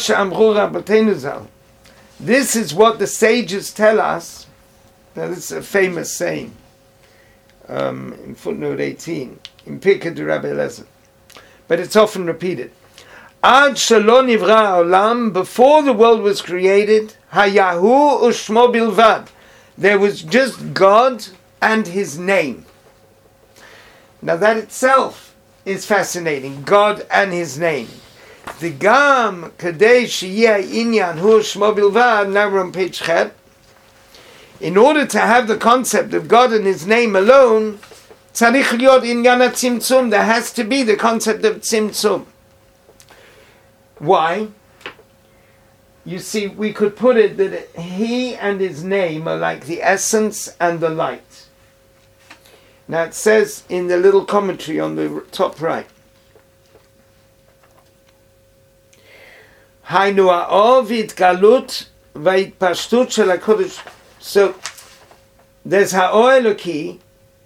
is what the sages tell us. Now this is a famous saying in footnote 18 in Pirkei de Rabbi Eliezer, but it's often repeated. Ad shelo nivra olam, before the world was created, hayahu ushmo bilvad, there was just God and His name. Now that itself is fascinating. God and His name. The gam kadei sheyeh inyan hu shmo bilvad. Now we're on page chet. In order to have the concept of God and His name alone, tzarich liot inyan tzimtzum. There has to be the concept of tzimtzum. Why? You see, we could put it that He and His name are like the essence and the light. Now it says in the little commentary on the top right, Hainu ha'or v'itgalut v'itpashtut shel HaKodesh. So there's ha'or Eloki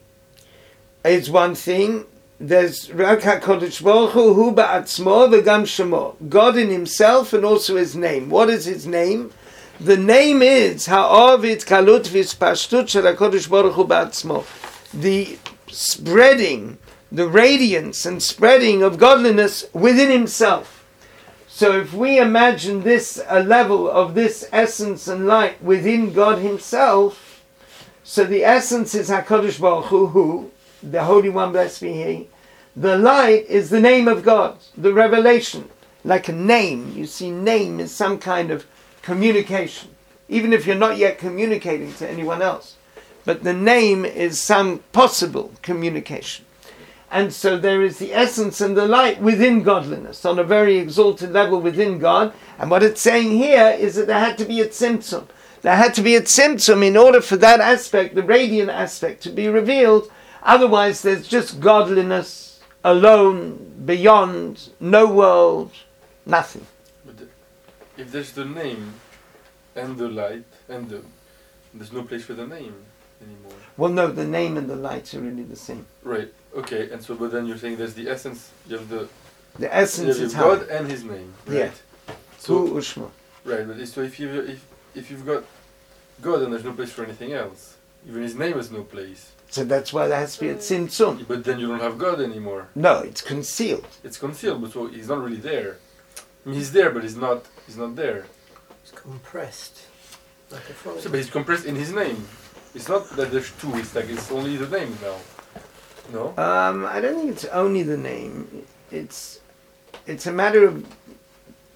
is one thing. There's Rak HaKodesh Baruch Hu ba'atzmo v'gam shemo. God in Himself and also His name. What is His name? The name is ha'or v'itgalut v'itpashtut shel HaKodesh Baruch Hu ba'atzmo. The spreading, the radiance and spreading of godliness within Himself. So if we imagine this, a level of this essence and light within God Himself, so the essence is HaKadosh Baruch Hu, the Holy One, blessed be He. The light is the name of God, the revelation, like a name. You see, name is some kind of communication, even if you're not yet communicating to anyone else. But the name is some possible communication. And so there is the essence and the light within godliness, on a very exalted level within God. And what it's saying here is that there had to be a tzimtzum. There had to be a tzimtzum in order for that aspect, the radiant aspect, to be revealed. Otherwise there's just godliness alone, beyond, no world, nothing. But if there's the name and the light, there's no place for the name anymore. Well, no, the name and the light are really the same. Right. Okay. And so, but then you're saying there's the essence. You have the essence is God and His name. Right? Yeah. So Ushma. right. But so if you've got God, then there's no place for anything else. Even His name has no place. So that's why there has to be a tzimtzum. But then you don't have God anymore. No, it's concealed. It's concealed, but so He's not really there. I mean, He's there, but He's not there. It's compressed, like a frog. So, but He's compressed in His name. It's not that there's two. It's like it's only the name now. No. I don't think it's only the name. It's a matter of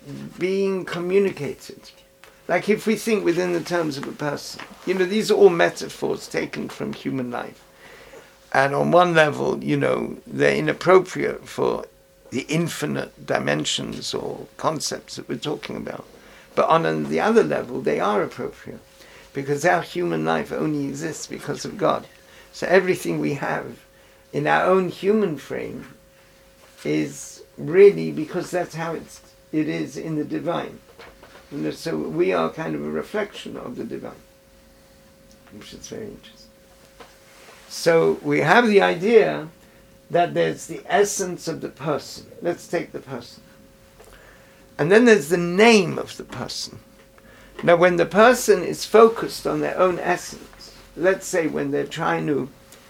being communicated. Like if we think within the terms of a person, these are all metaphors taken from human life. And on one level, they're inappropriate for the infinite dimensions or concepts that we're talking about. But on the other level, they are appropriate. Because our human life only exists because of God. So everything we have in our own human frame is really because that's how it is in the divine. So we are kind of a reflection of the divine, which is very interesting. So we have the idea that there's the essence of the person. Let's take the person. And then there's the name of the person. Now when the person is focused on their own essence, let's say when they're trying to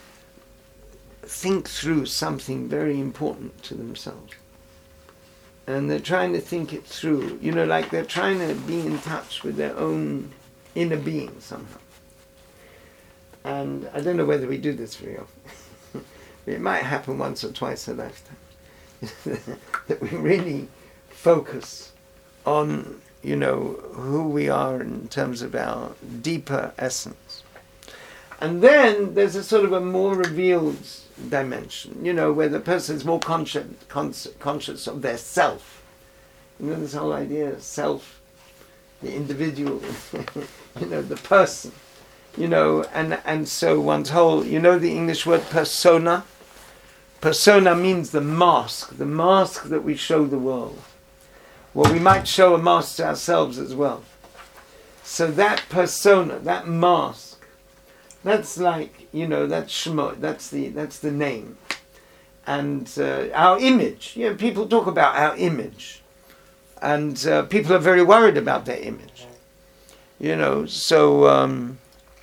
think through something very important to themselves, and they're trying to think it through, like they're trying to be in touch with their own inner being somehow. And I don't know whether we do this very often. It might happen once or twice a lifetime. That we really focus on, who we are in terms of our deeper essence. And then there's a sort of a more revealed dimension, where the person is more conscious of their self. This whole idea of self, the individual, the person, and so one's whole, the English word persona? Persona means the mask that we show the world. Well, we might show a mask to ourselves as well. So that persona, that mask, that's like, that's Shemo, that's the name. And our image, people talk about our image. And people are very worried about their image. So,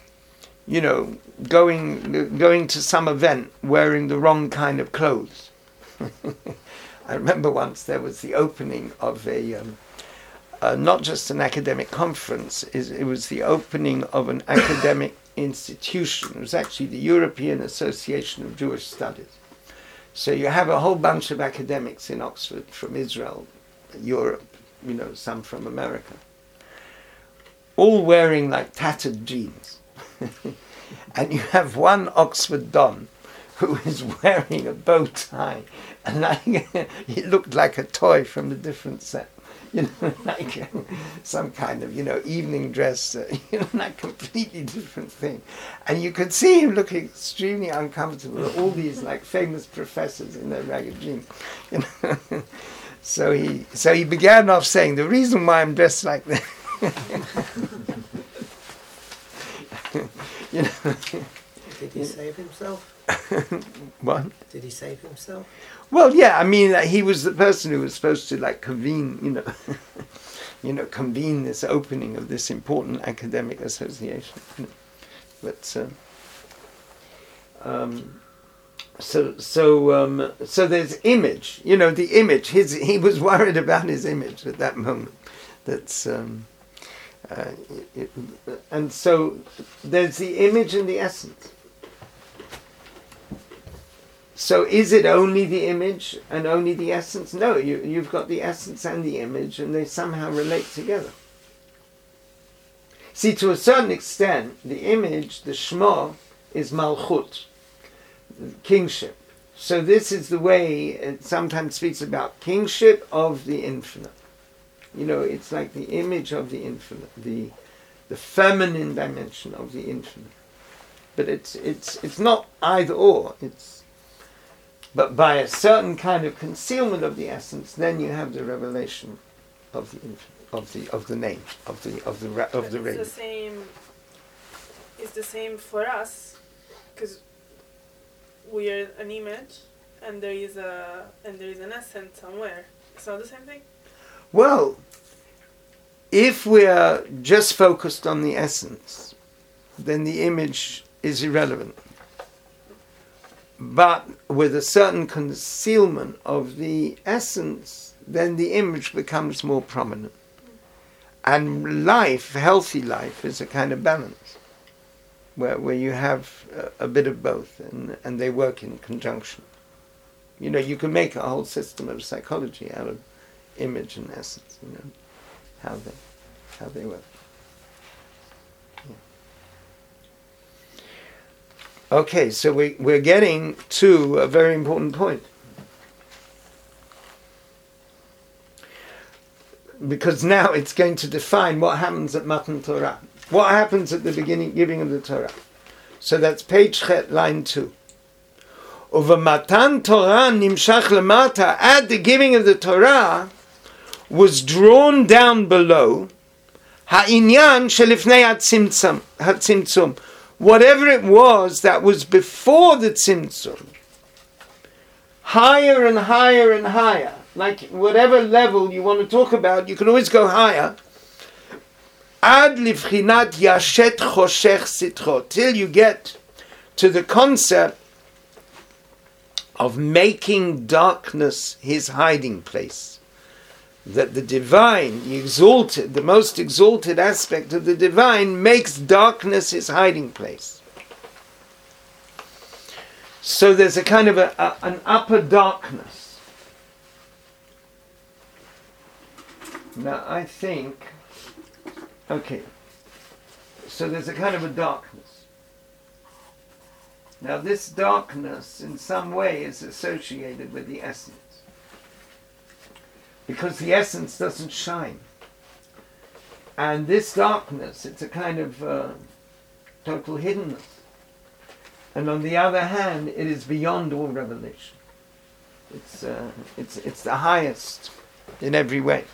going to some event wearing the wrong kind of clothes. I remember once there was the opening of not just an academic conference, it was the opening of an academic institution. It was actually the European Association of Jewish Studies. So you have a whole bunch of academics in Oxford from Israel, Europe, some from America, all wearing like tattered jeans. And you have one Oxford Don who is wearing a bow tie, and like he looked like a toy from a different set. Like some kind of, evening dress, like completely different thing. And you could see him looking extremely uncomfortable, all these like famous professors in their ragged jeans. So he began off saying, the reason why I'm dressed like this, Did he save himself? What? Did he save himself? Well, yeah, I mean, he was the person who was supposed to like convene, convene this opening of this important academic association. But so there's image, the image. He was worried about his image at that moment. That's and so there's the image and the essence. So is it only the image and only the essence? No, you've got the essence and the image, and they somehow relate together. See, to a certain extent, the image, the Shema, is Malchut, kingship. So this is the way it sometimes speaks about kingship of the infinite. It's like the image of the infinite, the feminine dimension of the infinite. But it's not either or. But by a certain kind of concealment of the essence, then you have the revelation of the infinite, of the name, of the ring. It's the same for us, because we are an image, and there is an essence somewhere. It's not the same thing. Well, if we are just focused on the essence, then the image is irrelevant. But with a certain concealment of the essence, then the image becomes more prominent. And life, healthy life, is a kind of balance, where you have a bit of both, and they work in conjunction. You can make a whole system of psychology out of, image and essence, how they work. Yeah. Okay, so we're getting to a very important point. Because now it's going to define what happens at Matan Torah. What happens at the giving of the Torah. So that's page Chet, line 2. Over Matan Torah nimshach lemata, at the giving of the Torah, was drawn down below ha'inyan shelifnei hatzimtzum. Whatever it was that was before the tzimtzum, higher and higher and higher. Like whatever level you want to talk about, you can always go higher. Ad livchinat yashet choshech sitro, till you get to the concept of making darkness his hiding place. That the divine, the exalted, the most exalted aspect of the divine makes darkness his hiding place. So there's a kind of an upper darkness. Now I think, okay, so there's a kind of a darkness. Now this darkness in some way is associated with the essence. Because the essence doesn't shine. And this darkness, it's a kind of total hiddenness. And on the other hand, it is beyond all revelation. It's the highest in every way.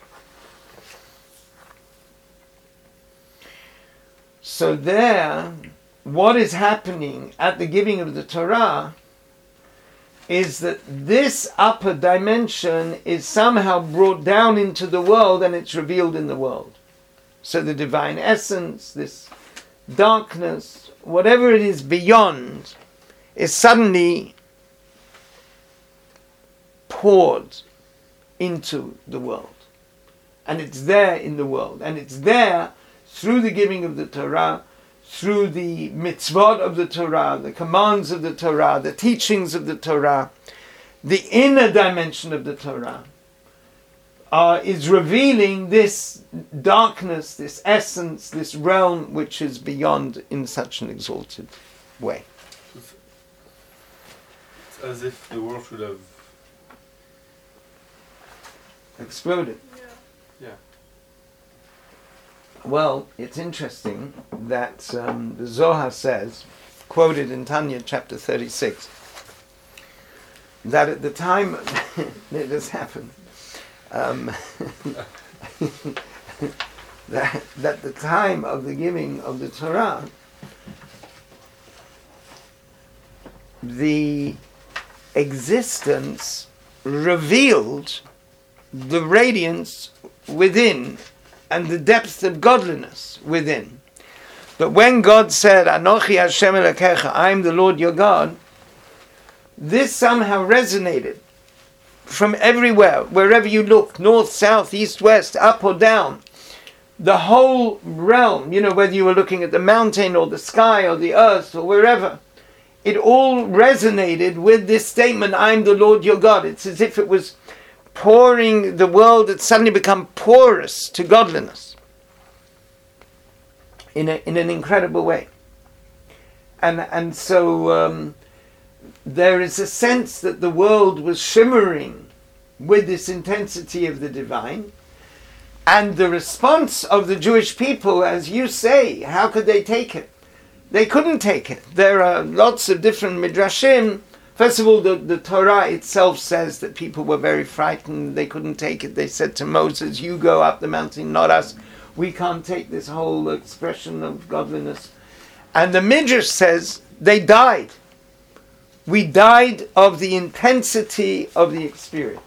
So there, what is happening at the giving of the Torah is that this upper dimension is somehow brought down into the world and it's revealed in the world. So the divine essence, this darkness, whatever it is beyond, is suddenly poured into the world. And it's there in the world. And it's there through the giving of the Torah, through the mitzvot of the Torah, the commands of the Torah, the teachings of the Torah, the inner dimension of the Torah is revealing this darkness, this essence, this realm which is beyond in such an exalted way. It's as if the world should have exploded. Yeah. Well, it's interesting that the Zohar says, quoted in Tanya chapter 36, that at the time that this happened, that the time of the giving of the Torah, the existence revealed the radiance within and the depth of godliness within. But when God said, Anochi Hashem Elokecha, I am the Lord your God, this somehow resonated from everywhere, wherever you look, north, south, east, west, up or down. The whole realm, whether you were looking at the mountain or the sky or the earth or wherever, it all resonated with this statement, I am the Lord your God. It's as if it was pouring, the world had suddenly become porous to godliness in an incredible way. And so there is a sense that the world was shimmering with this intensity of the divine, and the response of the Jewish people, as you say, how could they take it? They couldn't take it. There are lots of different midrashim. First of all, the Torah itself says that people were very frightened. They couldn't take it. They said to Moses, you go up the mountain, not us. We can't take this whole expression of godliness. And the Midrash says they died. We died of the intensity of the experience.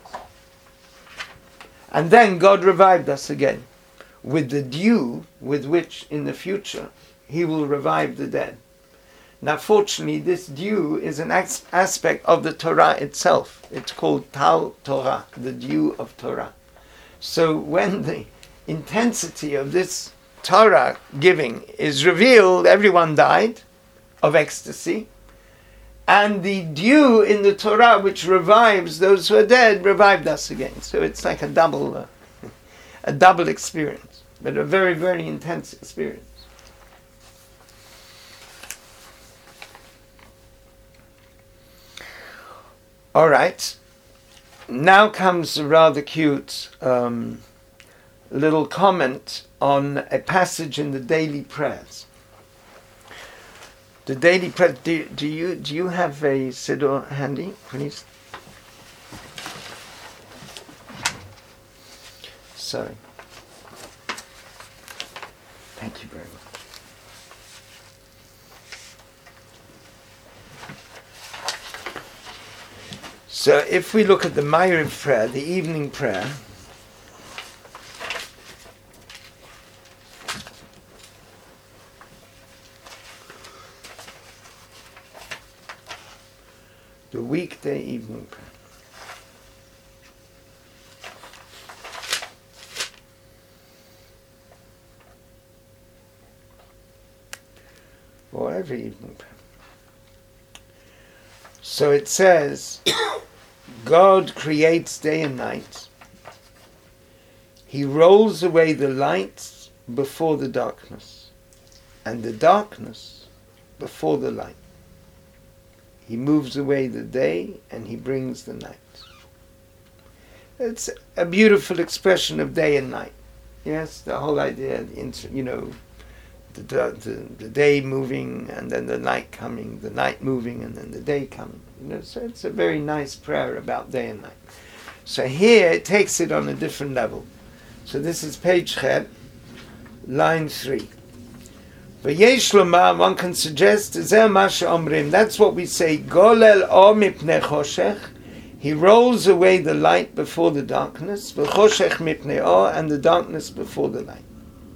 And then God revived us again with the dew with which in the future He will revive the dead. Now, fortunately, this dew is an aspect of the Torah itself. It's called Tal Torah, the dew of Torah. So when the intensity of this Torah giving is revealed, everyone died of ecstasy. and the dew in the Torah, which revives those who are dead, revived us again. So it's like a double experience, but a very, very intense experience. All right. Now comes a rather cute little comment on a passage in the daily prayers. The daily prayer. Do you have a siddur handy, please? Sorry. Thank you very much. So if we look at the Ma'ariv prayer, the evening prayer, the weekday evening prayer. Or every evening prayer. So it says, God creates day and night. He rolls away the light before the darkness, and the darkness before the light. He moves away the day and he brings the night. It's a beautiful expression of day and night. Yes, the whole idea, the day moving and then the night coming, the night moving and then the day coming. So it's a very nice prayer about day and night. So here it takes it on a different level. So this is page Chet, line 3. V'yesh lomar, one can suggest, zeh ma she'omrim, that's what we say, golel or mipnei choshech, he rolls away the light before the darkness, v'choshech mipnei or, and the darkness before the light.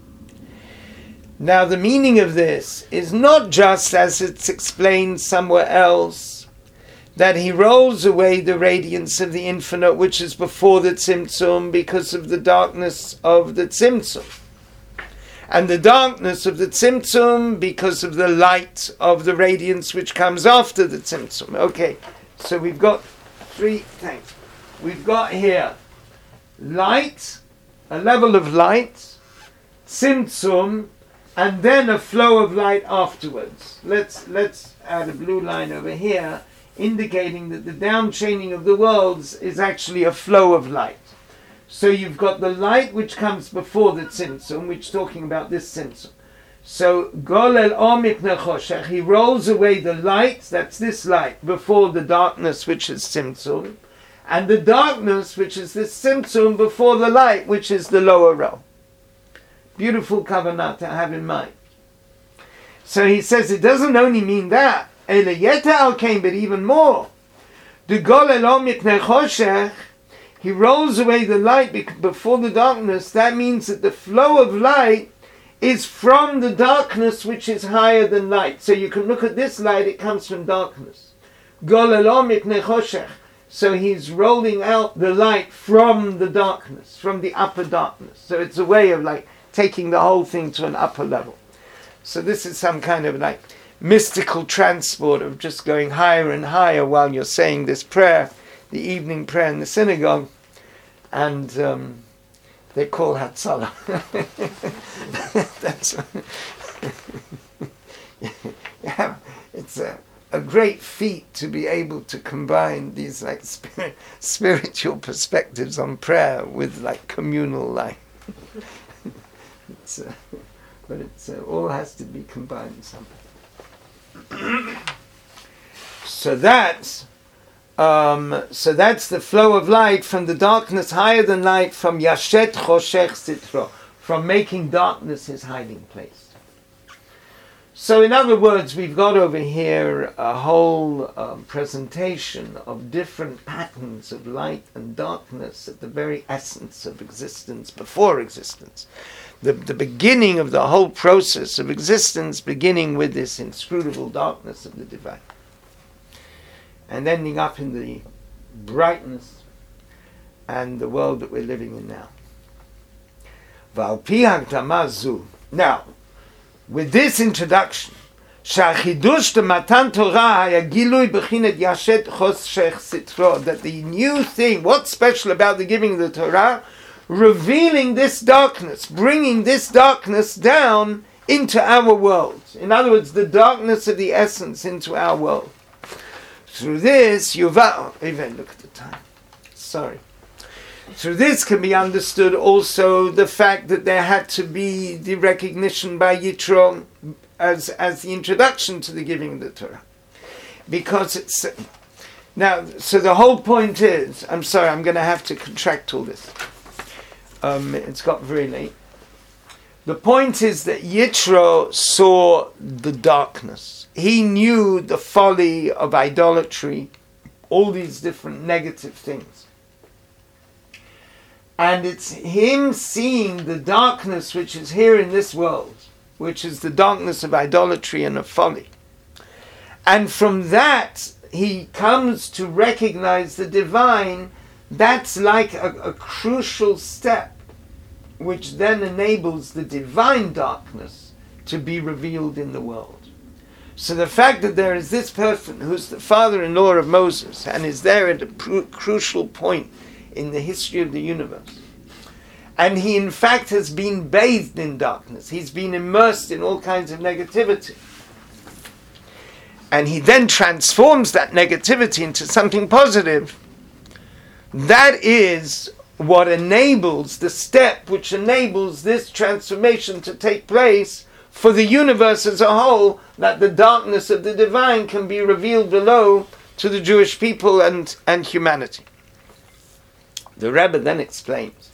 Now the meaning of this is not just as it's explained somewhere else, that he rolls away the radiance of the infinite which is before the Tzimtzum because of the darkness of the Tzimtzum. And the darkness of the Tzimtzum because of the light of the radiance which comes after the Tzimtzum. Okay, so we've got 3 things. We've got here light, a level of light, Tzimtzum, and then a flow of light afterwards. Let's add a blue line over here, indicating that the downchaining of the worlds is actually a flow of light. So you've got the light which comes before the Tzimtzum, which is talking about this Tzimtzum. So Golel Or Mipnei Choshech, he rolls away the light, that's this light, before the darkness which is Tzimtzum, and the darkness which is this Tzimtzum before the light which is the lower row. Beautiful kavanah to have in mind. So he says it doesn't only mean that, Ele Yeta Al Kain, but even more. The Golel Or Mipnei Choshech, he rolls away the light before the darkness. That means that the flow of light is from the darkness which is higher than light. So you can look at this light, it comes from darkness. Golel Or Mipnei Choshech. So he's rolling out the light from the darkness, from the upper darkness. So it's a way of like taking the whole thing to an upper level. So this is some kind of like mystical transport of just going higher and higher while you're saying this prayer, the evening prayer in the synagogue, and they call Hatzalah. It's a great feat to be able to combine these like spiritual perspectives on prayer with like communal life. But it's all has to be combined somehow. So that's the flow of light from the darkness higher than light, from Yashet Choshech Sitro, from making darkness his hiding place. So in other words, we've got over here a whole presentation of different patterns of light and darkness at the very essence of existence, before existence. The beginning of the whole process of existence, beginning with this inscrutable darkness of the divine, and ending up in the brightness and the world that we're living in now. Now, with this introduction, שהחידוש למתן תורה היה גילוי בחינת ישת חושך סתרו, that the new thing, what's special about the giving of the Torah, revealing this darkness, bringing this darkness down into our world. In other words, the darkness of the essence into our world. Through this, look at the time. Sorry. Through this can be understood also the fact that there had to be the recognition by Yitro as the introduction to the giving of the Torah. Because it's... Now, so the whole point is... I'm sorry, I'm going to have to contract all this. It's got very late. The point is that Yitro saw the darkness. He knew the folly of idolatry, all these different negative things. And it's him seeing the darkness which is here in this world, which is the darkness of idolatry and of folly. And from that, he comes to recognize the divine. That's like a crucial step, which then enables the divine darkness to be revealed in the world. So the fact that there is this person who's the father-in-law of Moses and is there at a crucial point in the history of the universe, and he in fact has been bathed in darkness, he's been immersed in all kinds of negativity, and he then transforms that negativity into something positive, that is what enables the step which enables this transformation to take place for the universe as a whole, that the darkness of the divine can be revealed below to the Jewish people and humanity. The Rebbe then explains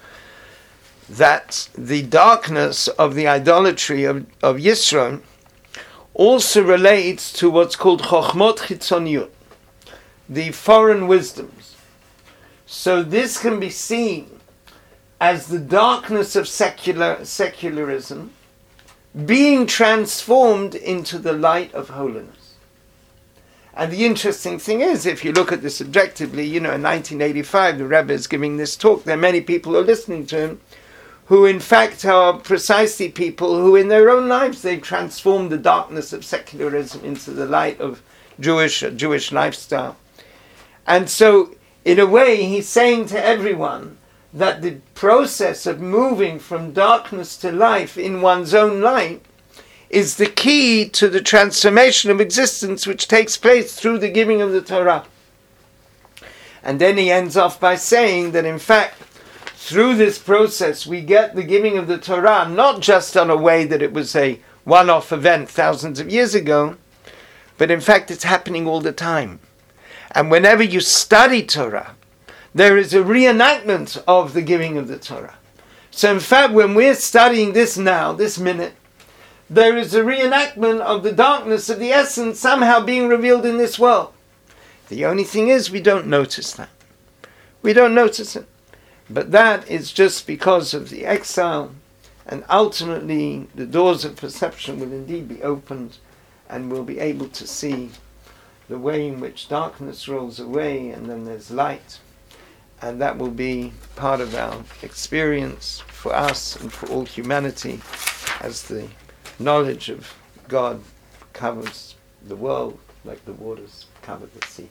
that the darkness of the idolatry of Yisro also relates to what's called Chochmot Chitzoniyut, the foreign wisdoms. So this can be seen as the darkness of secularism being transformed into the light of holiness. And the interesting thing is, if you look at this objectively, in 1985, the Rebbe is giving this talk. There are many people who are listening to him who in fact are precisely people who in their own lives they've transformed the darkness of secularism into the light of Jewish lifestyle. And so, in a way, he's saying to everyone that the process of moving from darkness to life in one's own light is the key to the transformation of existence which takes place through the giving of the Torah. And then he ends off by saying that in fact, through this process we get the giving of the Torah not just on a way that it was a one-off event thousands of years ago, but in fact it's happening all the time. And whenever you study Torah, there is a reenactment of the giving of the Torah. So in fact, when we're studying this now, this minute, there is a reenactment of the darkness of the essence somehow being revealed in this world. The only thing is, we don't notice that. We don't notice it. But that is just because of the exile, and ultimately the doors of perception will indeed be opened, and we'll be able to see the way in which darkness rolls away, and then there's light. And that will be part of our experience for us and for all humanity as the knowledge of God covers the world like the waters cover the sea.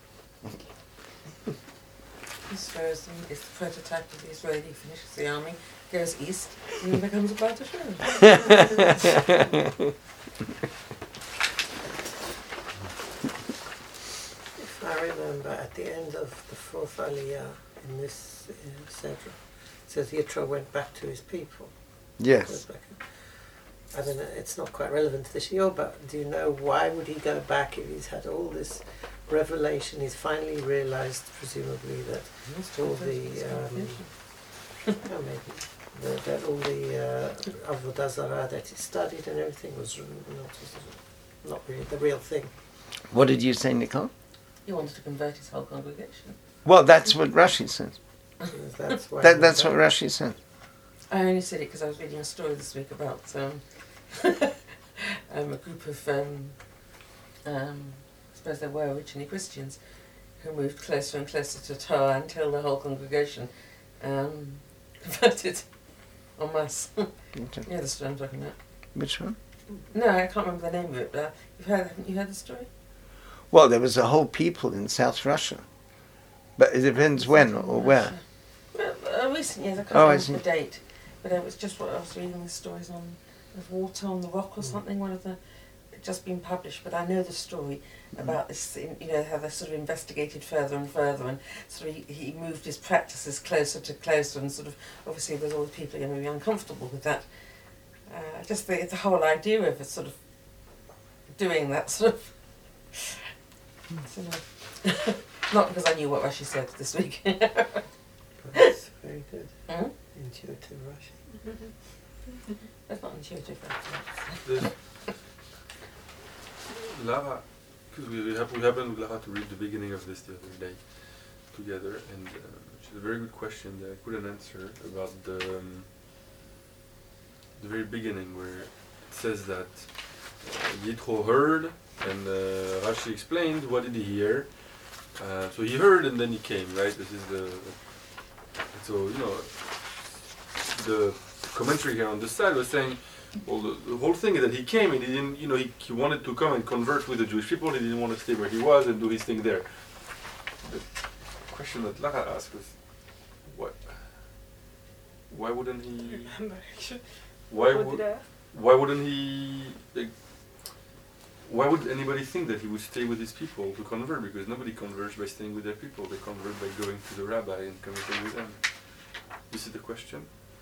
This version is the prototype of the Israeli, finishes the army, goes east, and then becomes a Baal If I remember, at the end of the fourth Aliyah in this Sedra, it says Yitro went back to his people. Yes. I don't know, it's not quite relevant to this year, but do you know why would he go back if he's had all this revelation? He's finally realized, presumably, that all the that all the Avodah Zarah that he studied and everything was not really the real thing. What did you say, Nicole? He wanted to convert his whole congregation. Well, that's what Rashi says. That's why That's what Rashi says. I only said it because I was reading a story this week about a group of, I suppose they were originally Christians, who moved closer and closer to Torah until the whole congregation converted en masse. Okay. Yeah, the story I'm talking about. Which one? No, I can't remember the name of it, but haven't you heard the story? Well, there was a whole people in South Russia, but it depends when or where. Well, recent years, I can't Oh, I remember see. the date, but it was just what I was reading the stories on, of Water on the Rock or something, one of the, it just been published, but I know the story about this, you know, how they sort of investigated further and further, and sort of he moved his practices closer to closer, and sort of, obviously there's all the people who are maybe uncomfortable with that. Just the whole idea of it sort of doing that sort of, so, not because I knew what Rashi said this week. But it's very good. Hmm? Intuitive Rashi. That's not intuitive. There's- Lara, because we happened with Lara to read the beginning of this the other day together, and she had a very good question that I couldn't answer about the very beginning where it says that Yitro heard, and Rashi explained what did he hear. So he heard and then he came, right? This is so you know the commentary here on this side was saying, well, the whole thing is that he came and he didn't, you know, he wanted to come and convert with the Jewish people. He didn't want to stay where he was and do his thing there. The question that Lara asked was, why wouldn't he? Remember actually. Why What would? did I ask? Why wouldn't he? Like, why would anybody think that he would stay with his people to convert? Because nobody converts by staying with their people. They convert by going to the rabbi and conversing with them. This is the question.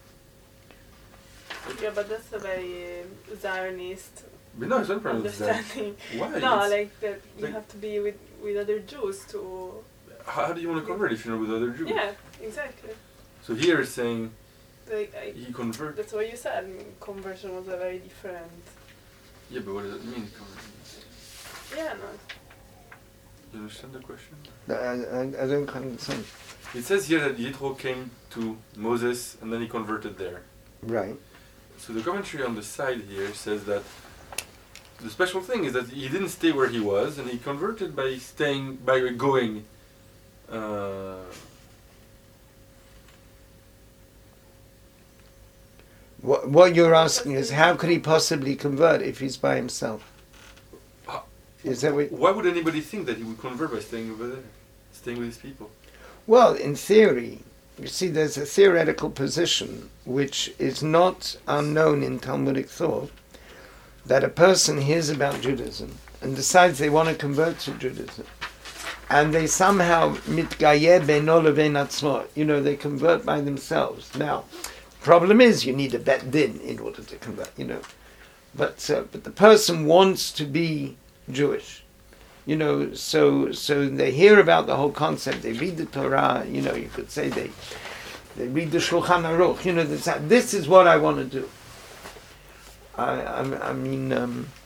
Yeah, but that's a very Zionist But no, it's not a problem with that. understanding. Why? No, It's- like that you like- have to be with other Jews to. How do you want to convert if you're not with other Jews? Yeah, exactly. So here it's saying Like he convert. that's what you said. Conversion was a very different. Yeah, but what does it mean? Convert? Yeah, no. You understand the question? I don't understand. It says here that Yitro came to Moses and then he converted there. Right. So the commentary on the side here says that the special thing is that he didn't stay where he was and he converted by going. What you're asking is, how could he possibly convert if he's by himself? Is that what? Why would anybody think that he would convert by staying over there, staying with his people? Well, in theory, you see, there's a theoretical position which is not unknown in Talmudic thought, that a person hears about Judaism and decides they want to convert to Judaism, and they somehow mitgayer beno levein atzmo, you know, they convert by themselves. Now, problem is you need a bet din in order to convert, you know, but the person wants to be Jewish. You know, so they hear about the whole concept. They read the Torah. You know, you could say they read the Shulchan Aruch. You know, this is what I want to do. I mean,